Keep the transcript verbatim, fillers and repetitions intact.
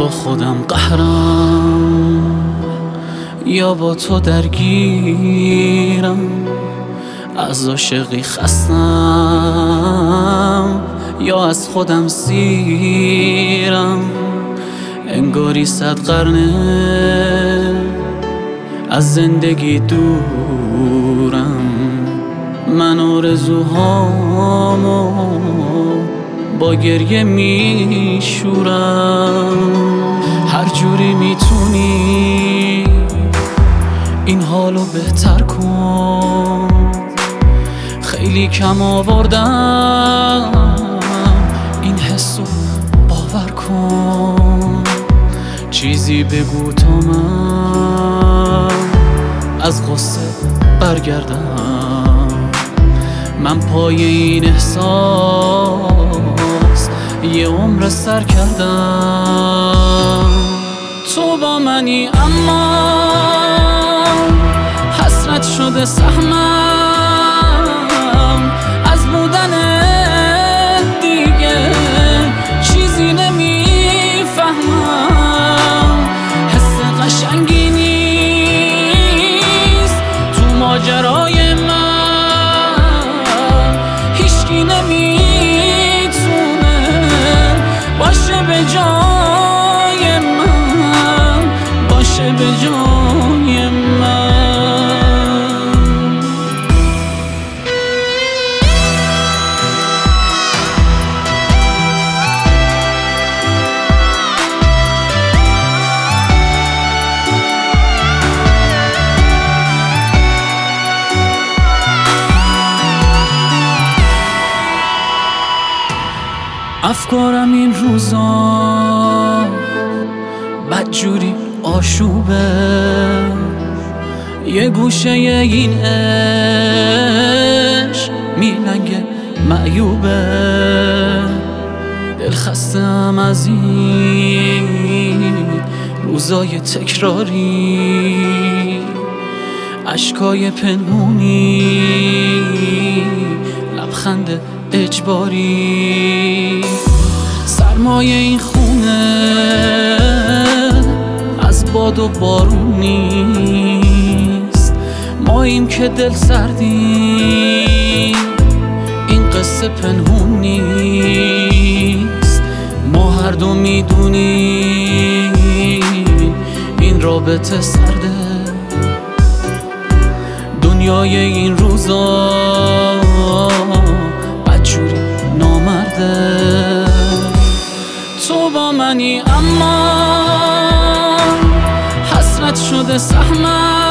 خودم قهرم یا با تو درگیرم، از عاشقی خستم یا از خودم سیرم. انگاری صد قرنه از زندگی دورم، من آرزوهامو با گریه میشورم. هر جوری میتونی این حالو بهتر کن، خیلی کم آوردم این حسو باور کن. چیزی بگو تا من از غصه برگردم، من پای این احساس یه عمر سر کردم. تو با منی اما حسرت شده سهمم، از بودن دیگه چیزی نمیفهمم. حس قشنگی نیست تو ماجرای من، هیچکی نمیتونه باشه به جای من، باشه به جای من. افکارم این روزا بدجوری آشوبه، یه گوشه این عشق میلنگه معیوبه. دل خستم از این روزای تکراری، اشکای پنهونی، لبخند اجباری. سرمایه این خونه از باد و بارون نیست، ماییم که دل سردیم، این قصه پنهون نیست. ما هر دو میدونیم این رابطه سرده، دنیای این روزا بدجوری نامرده. تو با منی اما حسرت شده سهمم،